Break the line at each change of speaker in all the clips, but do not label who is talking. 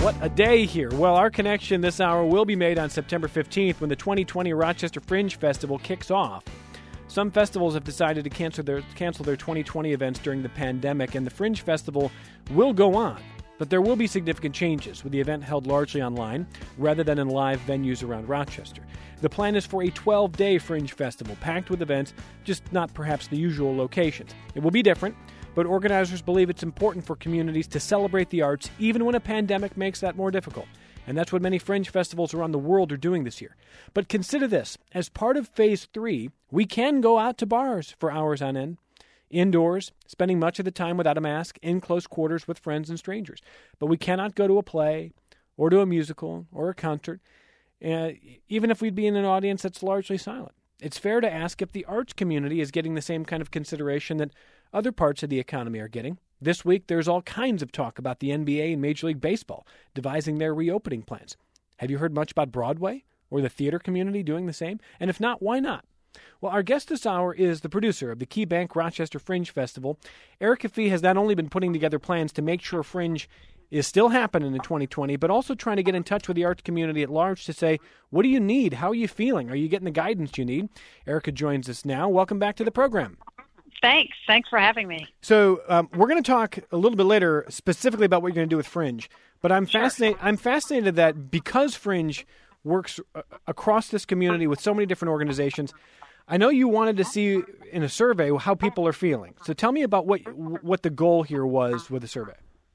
What a day here. Well, our connection this hour will be made on September 15th when the 2020 Rochester Fringe Festival kicks off. Some festivals have decided to cancel their 2020 events during the pandemic, and the Fringe Festival will go on. But there will be significant changes, with the event held largely online rather than in live venues around Rochester. The plan is for a 12-day Fringe Festival, packed with events, just not perhaps the usual locations. It will be different, but organizers believe it's important for communities to celebrate the arts even when a pandemic makes that more difficult. And that's what many Fringe festivals around the world are doing this year. But consider this. As part of Phase 3, we can go out to bars for hours on end, indoors, spending much of the time without a mask, in close quarters with friends and strangers. But we cannot go to a play or to a musical or a concert, even if we'd be in an audience that's largely silent. It's fair to ask if the arts community is getting the same kind of consideration that other parts of the economy are getting. This week, there's all kinds of talk about the NBA and Major League Baseball devising their reopening plans. Have you heard much about Broadway or the theater community doing the same? And if not, why not? Well, our guest this hour is the producer of the KeyBank Rochester Fringe Festival. Erica Fee has not only been putting together plans to make sure Fringe is still happening in 2020, but also trying to get in touch with the arts community at large to say, what do you need? How are you feeling? Are you getting the guidance you need? Erica joins us now. Welcome back to the program.
Thanks. Thanks for having me.
So we're going to talk a little bit later specifically about what you're going to do with Fringe, but I'm fascinated that because Fringe works across this community with so many different organizations, I know you wanted to see in a survey how people are feeling. So tell me about what the goal here was with the survey.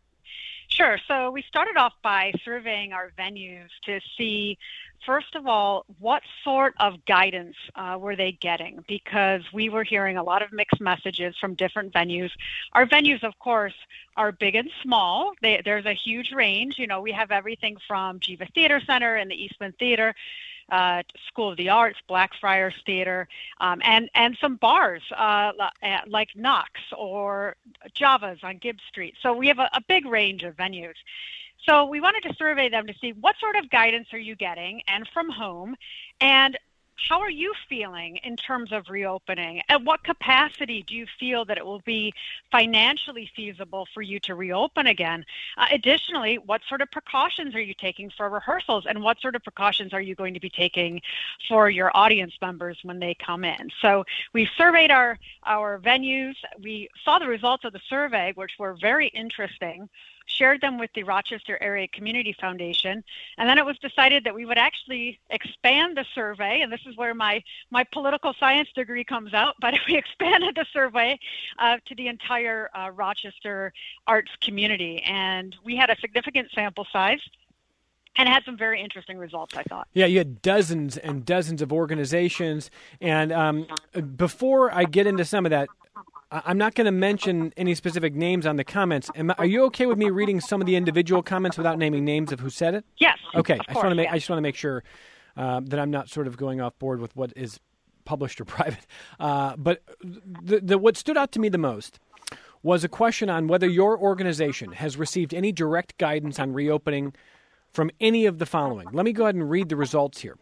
Sure. So we started off by surveying our venues to see, first of all, what sort of guidance were they getting? Because we were hearing a lot of mixed messages from different venues. Our venues, of course, are big and small. There's a huge range. You know, we have everything from Jiva Theater Center and the Eastman Theater, School of the Arts, Blackfriars Theater, and some bars like Knox or Java's on Gibbs Street. So we have a big range of venues. So we wanted to survey them to see what sort of guidance are you getting and from whom, and how are you feeling in terms of reopening? At what capacity do you feel that it will be financially feasible for you to reopen again? Additionally, what sort of precautions are you taking for rehearsals, and what sort of precautions are you going to be taking for your audience members when they come in? So we surveyed our venues. We saw the results of the survey, which were very interesting, shared them with the Rochester Area Community Foundation, and then it was decided that we would actually expand the survey, and this is where my political science degree comes out, but we expanded the survey to the entire Rochester arts community, and we had a significant sample size and had some very interesting results, I thought.
Yeah, you had dozens and dozens of organizations, and before I get into some of that, I'm not going to mention any specific names on the comments. Are you okay with me reading some of the individual comments without naming names of who said it?
Yes.
Okay.
I just want
to make sure that I'm not sort of going off board with what is published or private. But what stood out to me the most was a question on whether your organization has received any direct guidance on reopening from any of the following. Let me go ahead and read the results here.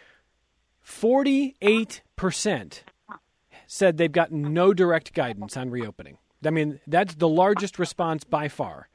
48% said they've gotten no direct guidance on reopening. I mean, that's the largest response by far,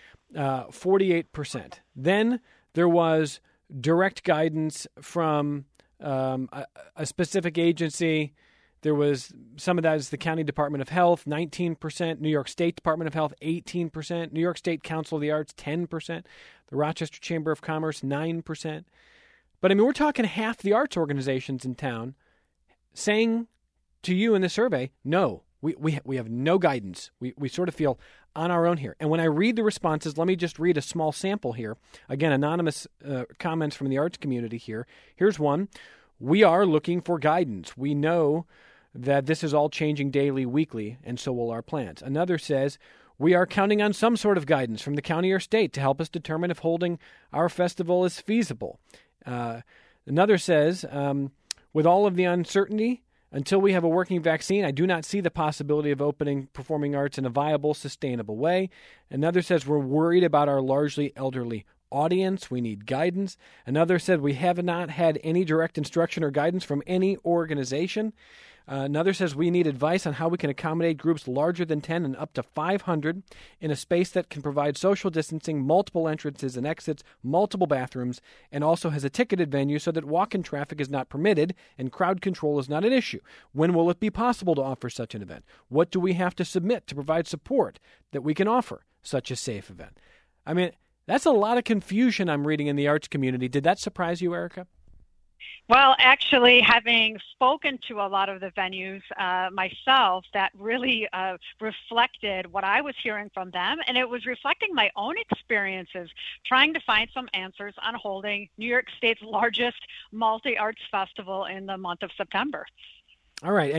48%. Then there was direct guidance from a specific agency. There was some of that is the County Department of Health, 19%, New York State Department of Health, 18%, New York State Council of the Arts, 10%, the Rochester Chamber of Commerce, 9%. But I mean, we're talking half the arts organizations in town saying to you in the survey, no, we have no guidance. We sort of feel on our own here. And when I read the responses, let me just read a small sample here. Again, anonymous comments from the arts community here. Here's one. We are looking for guidance. We know that this is all changing daily, weekly, and so will our plans. Another says, we are counting on some sort of guidance from the county or state to help us determine if holding our festival is feasible. Another says, with all of the uncertainty, until we have a working vaccine, I do not see the possibility of opening performing arts in a viable, sustainable way. Another says we're worried about our largely elderly audience. We need guidance. Another said we have not had any direct instruction or guidance from any organization. Another says we need advice on how we can accommodate groups larger than 10 and up to 500 in a space that can provide social distancing, multiple entrances and exits, multiple bathrooms, and also has a ticketed venue so that walk-in traffic is not permitted and crowd control is not an issue. When will it be possible to offer such an event? What do we have to submit to provide support that we can offer such a safe event? I mean, that's a lot of confusion I'm reading in the arts community. Did that surprise you, Erica?
Well, actually, having spoken to a lot of the venues myself, that really reflected what I was hearing from them, and it was reflecting my own experiences trying to find some answers on holding New York State's largest multi-arts festival in the month of September.
All right,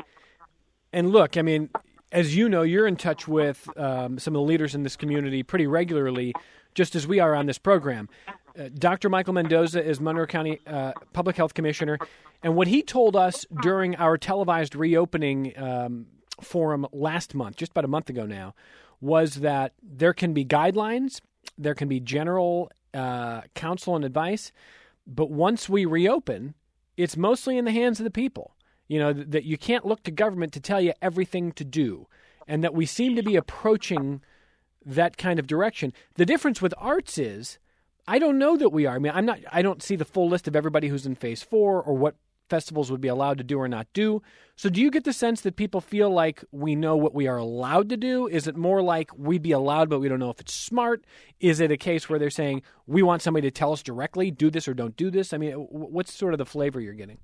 and look, I mean, as you know, you're in touch with some of the leaders in this community pretty regularly, just as we are on this program. Dr. Michael Mendoza is Monroe County Public Health Commissioner, and what he told us during our televised reopening forum last month, just about a month ago now, was that there can be guidelines, there can be general counsel and advice, but once we reopen, it's mostly in the hands of the people. You know, that you can't look to government to tell you everything to do, and that we seem to be approaching that kind of direction. The difference with arts is, I don't know that we are. I mean, I don't see the full list of everybody who's in phase 4 or what festivals would be allowed to do or not do. So do you get the sense that people feel like we know what we are allowed to do? Is it more like we'd be allowed, but we don't know if it's smart? Is it a case where they're saying, we want somebody to tell us directly, do this or don't do this? I mean, what's sort of the flavor you're getting?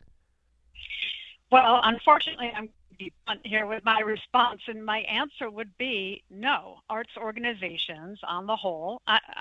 Well, unfortunately, I'm blunt here with my response, and my answer would be no. Arts organizations, on the whole,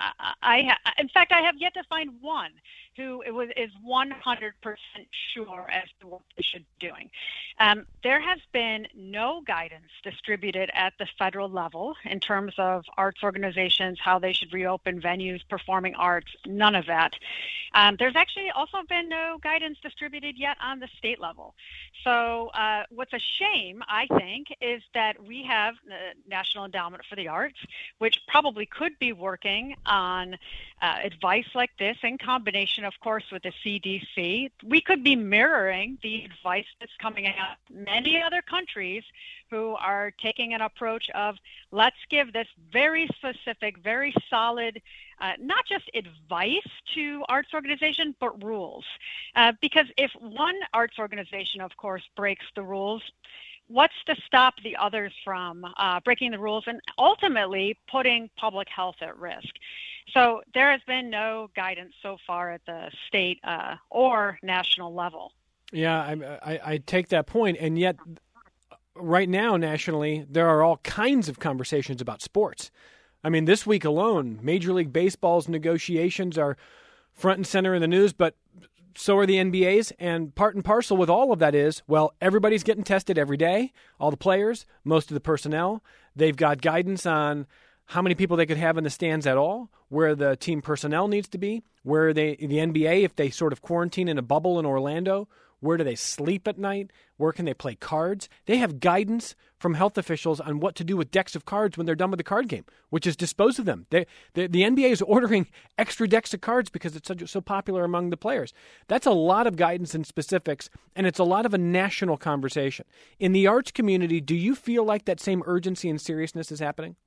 in fact, I have yet to find one who is 100% sure as to what they should be doing. There has been no guidance distributed at the federal level in terms of arts organizations, how they should reopen venues, performing arts, none of that. There's actually also been no guidance distributed yet on the state level. So what's a shame, I think, is that we have the National Endowment for the Arts, which probably could be working on advice like this in combination, of course, with the CDC. We could be mirroring the advice that's coming out of many other countries who are taking an approach of, let's give this very specific, very solid, not just advice to arts organizations, but rules. Because if one arts organization, of course, breaks the rules, what's to stop the others from breaking the rules and ultimately putting public health at risk? So there has been no guidance so far at the state or national level.
Yeah, I take that point, and yet right now nationally there are all kinds of conversations about sports. I mean, this week alone, Major League Baseball's negotiations are front and center in the news, but so are the NBA's, and part and parcel with all of that is, well, everybody's getting tested every day, all the players, most of the personnel. They've got guidance on how many people they could have in the stands at all, where the team personnel needs to be, where the NBA, if they sort of quarantine in a bubble in Orlando, where do they sleep at night? Where can they play cards? They have guidance from health officials on what to do with decks of cards when they're done with the card game, which is dispose of them. The NBA is ordering extra decks of cards because it's so popular among the players. That's a lot of guidance and specifics, and it's a lot of a national conversation. In the arts community, do you feel like that same urgency and seriousness is happening?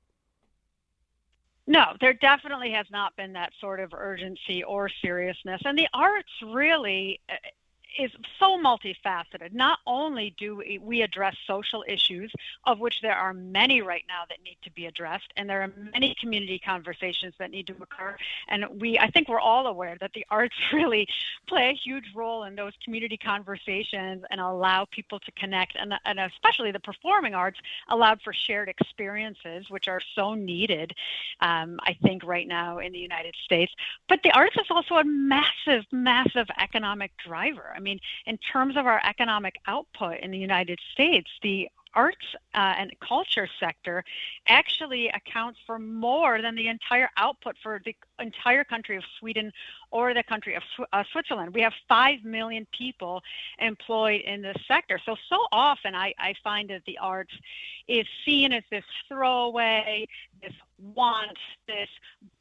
No, there definitely has not been that sort of urgency or seriousness. And the arts really is so multifaceted. Not only do we address social issues, of which there are many right now that need to be addressed, and there are many community conversations that need to occur. And I think we're all aware that the arts really play a huge role in those community conversations and allow people to connect. And especially the performing arts allowed for shared experiences, which are so needed, I think, right now in the United States. But the arts is also a massive, massive economic driver. I mean, in terms of our economic output in the United States, the arts and culture sector actually accounts for more than the entire output for the entire country of Sweden or the country of Switzerland. We have 5 million people employed in this sector. So often I find that the arts is seen as this throwaway, this want, this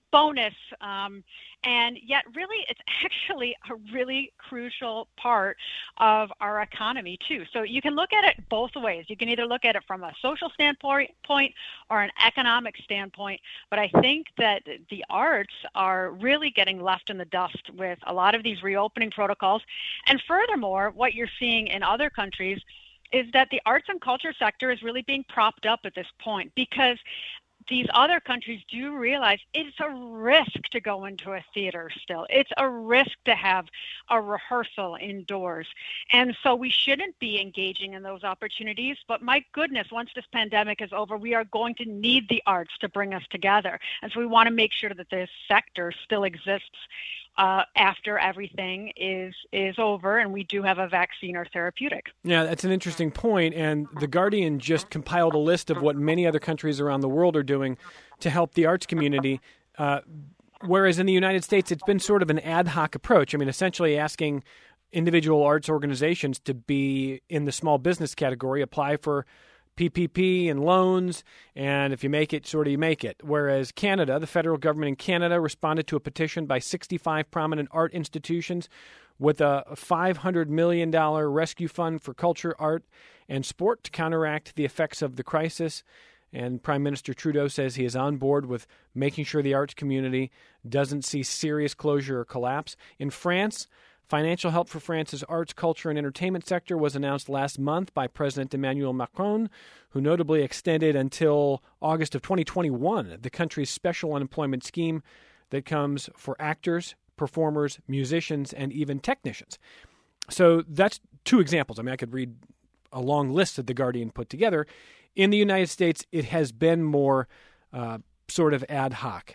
bonus. And yet, really, it's actually a really crucial part of our economy, too. So you can look at it both ways. You can either look at it from a social standpoint or an economic standpoint. But I think that the arts are really getting left in the dust with a lot of these reopening protocols. And furthermore, what you're seeing in other countries is that the arts and culture sector is really being propped up at this point, because these other countries do realize it's a risk to go into a theater still. It's a risk to have a rehearsal indoors. And so we shouldn't be engaging in those opportunities. But my goodness, once this pandemic is over, we are going to need the arts to bring us together. And so we want to make sure that this sector still exists after everything is over and we do have a vaccine or therapeutic.
Yeah, that's an interesting point. And The Guardian just compiled a list of what many other countries around the world are doing to help the arts community, whereas in the United States, it's been sort of an ad hoc approach. I mean, essentially asking individual arts organizations to be in the small business category, apply for PPP and loans, and if you make it, sort of you make it. Whereas Canada, the federal government in Canada, responded to a petition by 65 prominent art institutions with a $500 million rescue fund for culture, art, and sport to counteract the effects of the crisis. And Prime Minister Trudeau says he is on board with making sure the arts community doesn't see serious closure or collapse. In France, financial help for France's arts, culture, and entertainment sector was announced last month by President Emmanuel Macron, who notably extended until August of 2021 the country's special unemployment scheme that comes for actors, performers, musicians, and even technicians. So that's two examples. I mean, I could read a long list that The Guardian put together. In the United States, it has been more sort of ad hoc.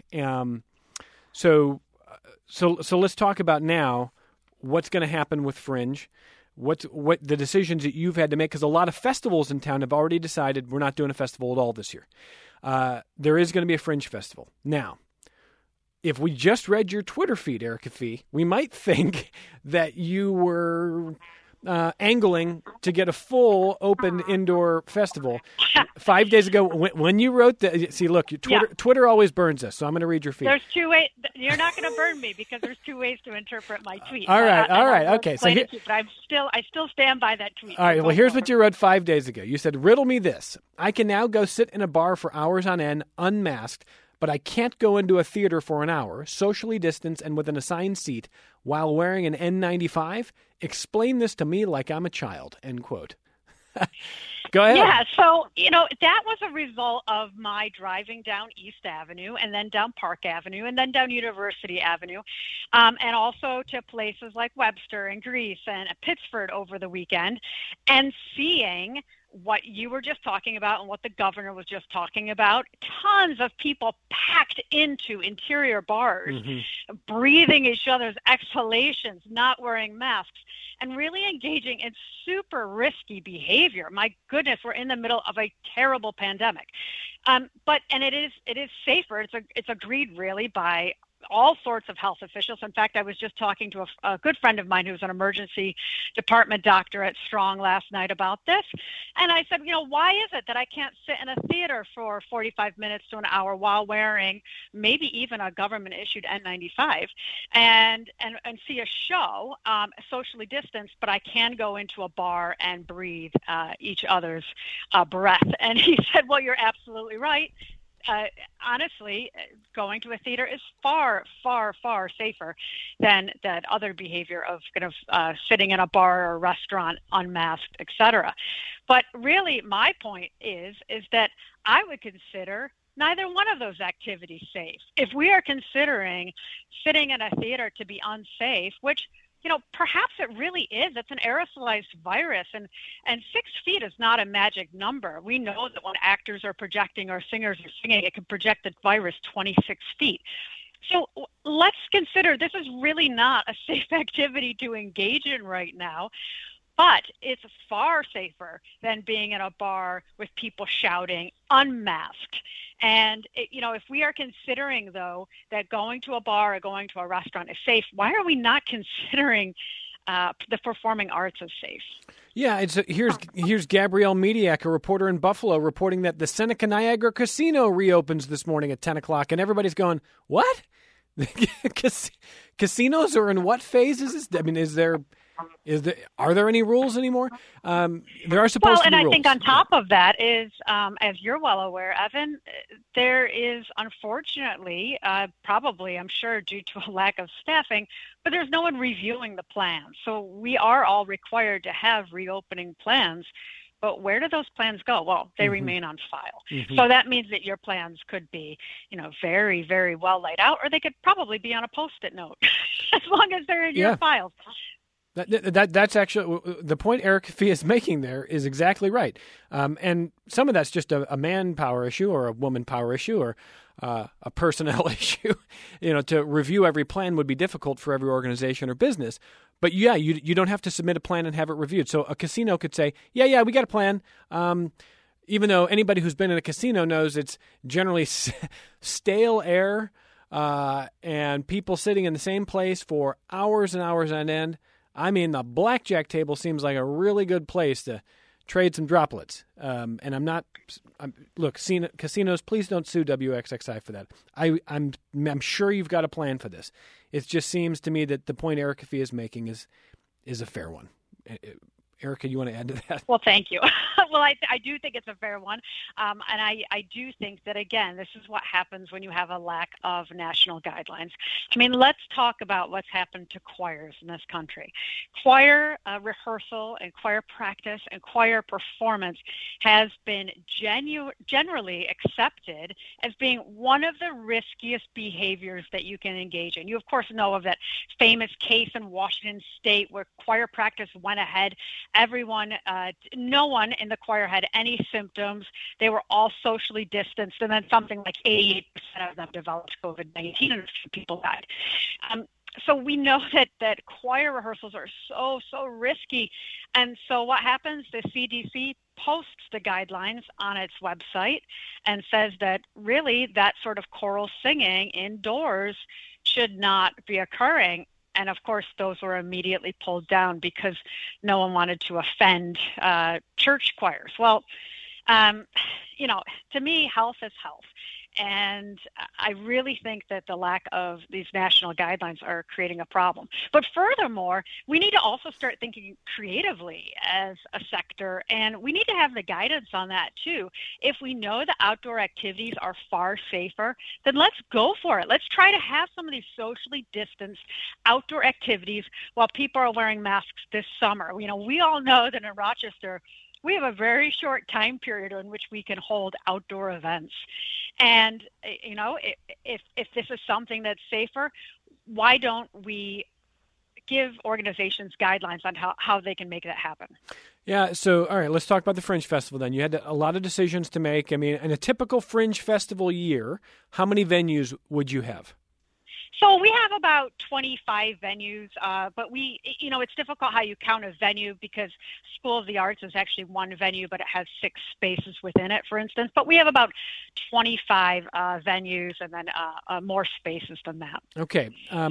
So let's talk about now what's going to happen with Fringe, what the decisions that you've had to make, because a lot of festivals in town have already decided we're not doing a festival at all this year. There is going to be a Fringe festival. Now, if we just read your Twitter feed, Erica Fee, we might think that you were angling to get a full open indoor festival. 5 days ago, when you wrote that, see, look, Twitter always burns us, so I'm going to read your feed.
There's two ways. You're not going to burn me because there's two ways to interpret my tweet.
All right, okay. So
but I still stand by that tweet.
All right, well, here's what you wrote 5 days ago. You said, riddle me this. I can now go sit in a bar for hours on end, unmasked, but I can't go into a theater for an hour, socially distanced and with an assigned seat, while wearing an N95? Explain this to me like I'm a child, end quote. Go ahead.
Yeah, so, that was a result of my driving down East Avenue and then down Park Avenue and then down University Avenue, and also to places like Webster and Greece and Pittsford over the weekend, and seeing what you were just talking about and what the governor was just talking about, tons of people packed into interior bars, breathing each other's exhalations, not wearing masks, and really engaging in super risky behavior. My goodness, we're in the middle of a terrible pandemic. And it is safer. It's agreed really by all sorts of health officials. In fact, I was just talking to a good friend of mine who's an emergency department doctor at Strong last night about this. And I said, why is it that I can't sit in a theater for 45 minutes to an hour while wearing maybe even a government-issued N95 and see a show socially distanced, but I can go into a bar and breathe each other's breath? And he said, well, you're absolutely right. Honestly, going to a theater is far, far, far safer than that other behavior of kind of sitting in a bar or a restaurant unmasked, etc. But really, my point is that I would consider neither one of those activities safe. If we are considering sitting in a theater to be unsafe, which perhaps it really is. It's an aerosolized virus, and 6 feet is not a magic number. We know that when actors are projecting or singers are singing, it can project the virus 26 feet. So let's consider this is really not a safe activity to engage in right now. But it's far safer than being in a bar with people shouting, unmasked. And, if we are considering, though, that going to a bar or going to a restaurant is safe, why are we not considering the performing arts as safe?
Yeah, here's Gabrielle Mediak, a reporter in Buffalo, reporting that the Seneca Niagara Casino reopens this morning at 10 o'clock, and everybody's going, what? Casinos are in what phase is this? I mean, are there any rules anymore? There are supposed to be rules. Well, and
I think on top of that is, as you're well aware, Evan, there is unfortunately, probably, I'm sure, due to a lack of staffing, but there's no one reviewing the plans. So we are all required to have reopening plans. But where do those plans go? Well, they remain on file. Mm-hmm. So that means that your plans could be, very, very well laid out, or they could probably be on a Post-it note, as long as they're in your files.
That's actually the point Erica Fee is making there is exactly right. And some of that's just a manpower issue or a woman power issue or a personnel issue. To review every plan would be difficult for every organization or business. But yeah, you don't have to submit a plan and have it reviewed. So a casino could say, yeah, we got a plan. Even though anybody who's been in a casino knows it's generally stale air and people sitting in the same place for hours and hours on end. I mean, the blackjack table seems like a really good place to trade some droplets. And look, casinos, please don't sue WXXI for that. I'm sure you've got a plan for this. It just seems to me that the point Erica Fee is making is a fair one. Erica, you want to add to that?
Well, thank you. Well, I do think it's a fair one. And I do think that, again, this is what happens when you have a lack of national guidelines. I mean, let's talk about what's happened to choirs in this country. Choir rehearsal and choir practice and choir performance has been generally accepted as being one of the riskiest behaviors that you can engage in. You, of course, know of that famous case in Washington State where choir practice went ahead. No one in the choir had any symptoms. They were all socially distanced, and then something like 88% of them developed COVID-19, and a few people died. So we know that choir rehearsals are so risky. And so what happens? The CDC posts the guidelines on its website and says that really that sort of choral singing indoors should not be occurring. And, of course, those were immediately pulled down because no one wanted to offend church choirs. Well, to me, health is health. And I really think that the lack of these national guidelines are creating a problem. But furthermore, we need to also start thinking creatively as a sector, and we need to have the guidance on that too. If we know that outdoor activities are far safer, then let's go for it. Let's try to have some of these socially distanced outdoor activities while people are wearing masks this summer. We all know that in Rochester, we have a very short time period in which we can hold outdoor events. And, if this is something that's safer, why don't we give organizations guidelines on how they can make that happen?
Yeah, so, all right, let's talk about the Fringe Festival then. You had a lot of decisions to make. I mean, in a typical Fringe Festival year, how many venues would you have?
So we have about 25 venues, but it's difficult how you count a venue because School of the Arts is actually one venue, but it has 6 spaces within it, for instance. But we have about 25 venues and then more spaces than that. Okay.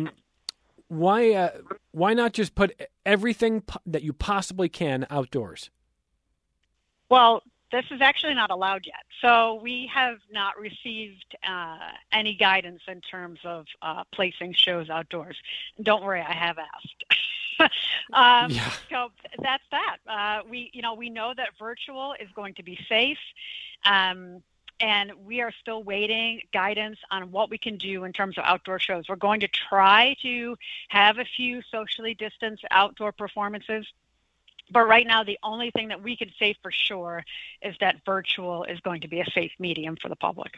Why not just put everything that you possibly can outdoors?
Well, this is actually not allowed yet. So we have not received any guidance in terms of placing shows outdoors. Don't worry, I have asked. So that's that. We know that virtual is going to be safe. And we are still waiting guidance on what we can do in terms of outdoor shows. We're going to try to have a few socially distanced outdoor performances. But right now, the only thing that we can say for sure is that virtual is going to be a safe medium for the public.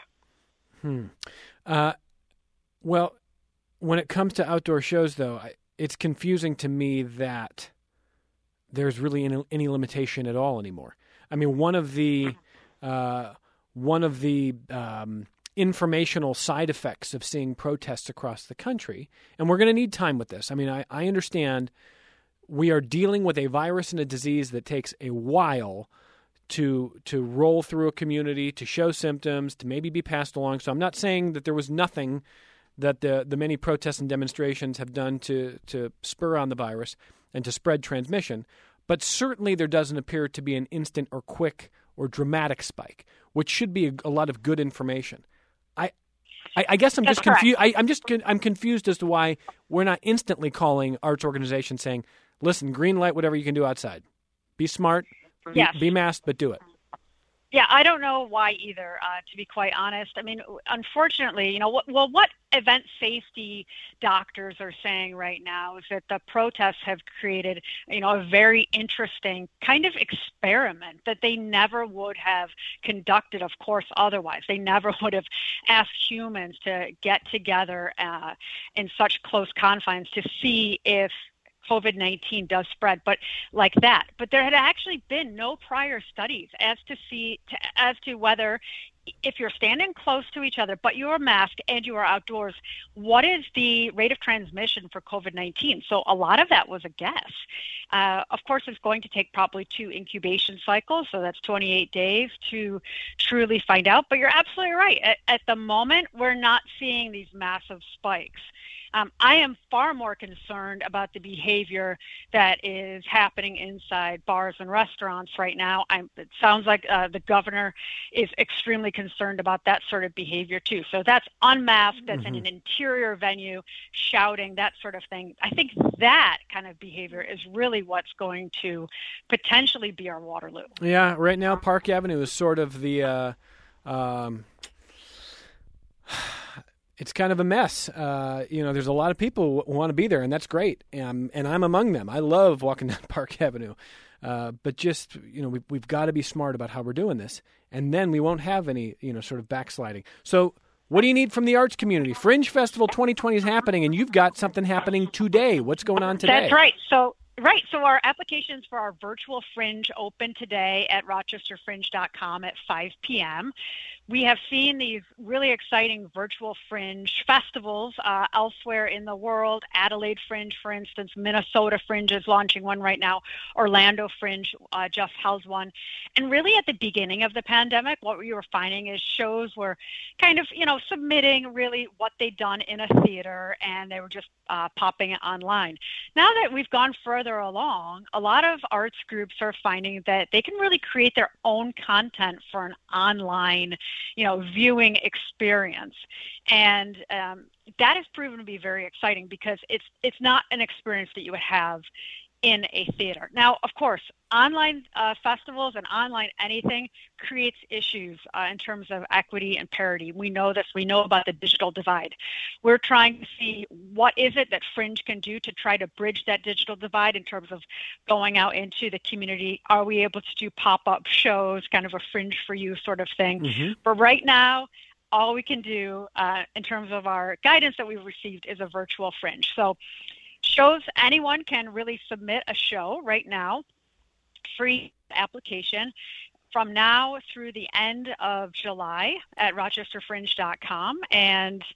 Well, when it comes to outdoor shows, though, it's confusing to me that there's really any limitation at all anymore. I mean, one of the informational side effects of seeing protests across the country, and we're going to need time with this. I mean, I understand we are dealing with a virus and a disease that takes a while to roll through a community, to show symptoms, to maybe be passed along. So I'm not saying that there was nothing that the many protests and demonstrations have done to spur on the virus and to spread transmission. but certainly there doesn't appear to be an instant or quick or dramatic spike, which should be a lot of good information. I guess I'm just confused. I'm confused as to why we're not instantly calling arts organizations saying, "Listen, green light whatever you can do outside. Be smart, be masked, but do it."
Yeah, I don't know why either, to be quite honest. I mean, unfortunately, what event safety doctors are saying right now is that the protests have created, a very interesting kind of experiment that they never would have conducted, of course, otherwise. They never would have asked humans to get together in such close confines to see if COVID-19 does spread, but like that. But there had actually been no prior studies as to whether, if you're standing close to each other, but you're masked and you are outdoors, what is the rate of transmission for COVID-19? So a lot of that was a guess. Of course, it's going to take probably 2 incubation cycles, so that's 28 days to truly find out. But you're absolutely right. At the moment, we're not seeing these massive spikes. I am far more concerned about the behavior that is happening inside bars and restaurants right now. It sounds like the governor is extremely concerned about that sort of behavior too. So that's unmasked, that's in an interior venue, shouting, that sort of thing. I think that kind of behavior is really what's going to potentially be our Waterloo.
Yeah, right now Park Avenue is sort of the... It's kind of a mess. There's a lot of people who want to be there, and that's great. And I'm among them. I love walking down Park Avenue. But just, we've got to be smart about how we're doing this. And then we won't have any, sort of backsliding. So what do you need from the arts community? Fringe Festival 2020 is happening, and you've got something happening today. What's going on today?
That's right. So our applications for our virtual Fringe open today at rochesterfringe.com at 5 p.m. We have seen these really exciting virtual Fringe festivals elsewhere in the world. Adelaide Fringe, for instance, Minnesota Fringe is launching one right now. Orlando Fringe just held one. And really at the beginning of the pandemic, what we were finding is shows were kind of, submitting really what they'd done in a theater, and they were just popping it online. Now that we've gone further along, a lot of arts groups are finding that they can really create their own content for an online viewing experience. And that has proven to be very exciting because it's not an experience that you would have in a theater. Now, of course, online festivals and online anything creates issues in terms of equity and parity. We know this. We know about the digital divide. We're trying to see what is it that Fringe can do to try to bridge that digital divide in terms of going out into the community. Are we able to do pop-up shows, kind of a Fringe for you sort of thing? Mm-hmm. But right now, all we can do in terms of our guidance that we've received is a virtual Fringe. So shows, anyone can really submit a show right now, free application, from now through the end of July at rochesterfringe.com. And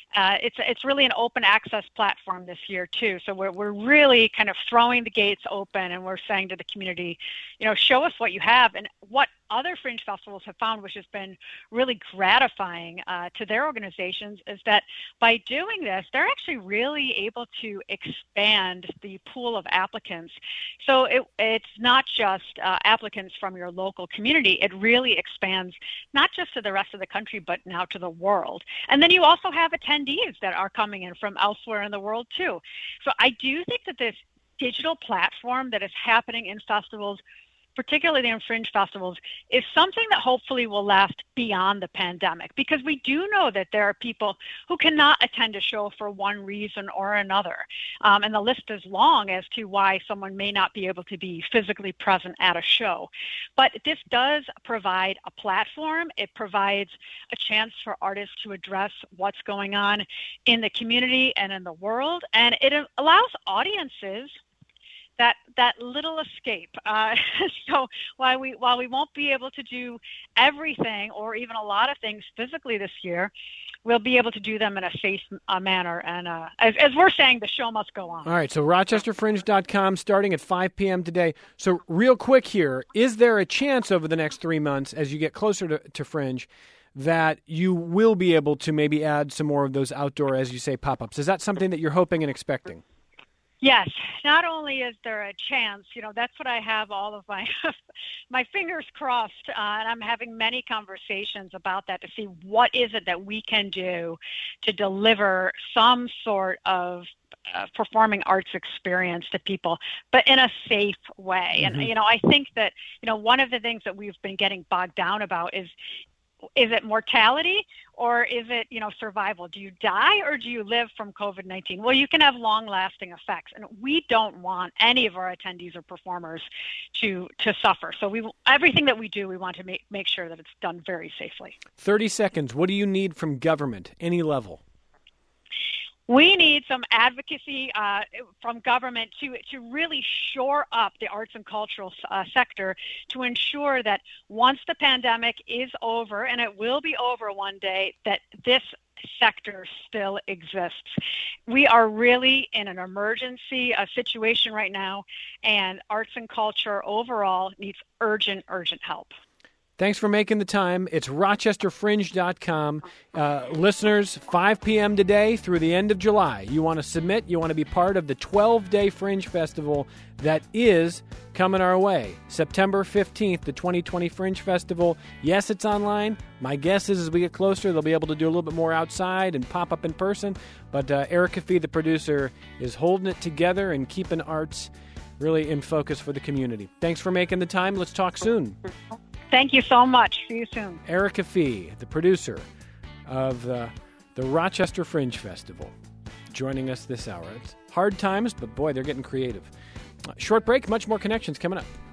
it's really an open access platform this year too. So we're really kind of throwing the gates open, and we're saying to the community, show us what you have. And what other Fringe festivals have found, which has been really gratifying to their organizations, is that by doing this, they're actually really able to expand the pool of applicants. So it's not just applicants from your local community. It really expands not just to the rest of the country, but now to the world. And then you also have attendees that are coming in from elsewhere in the world too. So I do think that this digital platform that is happening in festivals, particularly in Fringe festivals, is something that hopefully will last beyond the pandemic, because we do know that there are people who cannot attend a show for one reason or another. And the list is long as to why someone may not be able to be physically present at a show. But this does provide a platform. It provides a chance for artists to address what's going on in the community and in the world. And it allows audiences that little escape. So while we won't be able to do everything or even a lot of things physically this year, we'll be able to do them in a safe manner. And as we're saying, the show must go on.
All right, so rochesterfringe.com starting at 5 p.m. today. So real quick here, is there a chance over the next 3 months, as you get closer to Fringe, that you will be able to maybe add some more of those outdoor, as you say, pop-ups? Is that something that you're hoping and expecting?
Yes, not only is there a chance, that's what I have all of my my fingers crossed, and I'm having many conversations about that to see what is it that we can do to deliver some sort of performing arts experience to people, but in a safe way.
Mm-hmm.
And, I think that, one of the things that we've been getting bogged down about is it mortality or is it, survival? Do you die or do you live from COVID-19? Well, you can have long-lasting effects, and we don't want any of our attendees or performers to suffer. So everything that we do, we want to make sure that it's done very safely.
30 seconds. What do you need from government, any level?
We need some advocacy from government to really shore up the arts and cultural sector to ensure that once the pandemic is over, and it will be over one day, that this sector still exists. We are really in an emergency situation right now, and arts and culture overall needs urgent help.
Thanks for making the time. It's RochesterFringe.com. Listeners, 5 p.m. today through the end of July. You want to submit, you want to be part of the 12-day Fringe Festival that is coming our way. September 15th, the 2020 Fringe Festival. Yes, it's online. My guess is as we get closer, they'll be able to do a little bit more outside and pop up in person. But Erica Fee, the producer, is holding it together and keeping arts really in focus for the community. Thanks for making the time. Let's talk soon.
Thank you so much. See you soon.
Erica Fee, the producer of the Rochester Fringe Festival, joining us this hour. It's hard times, but boy, they're getting creative. Short break, much more Connections coming up.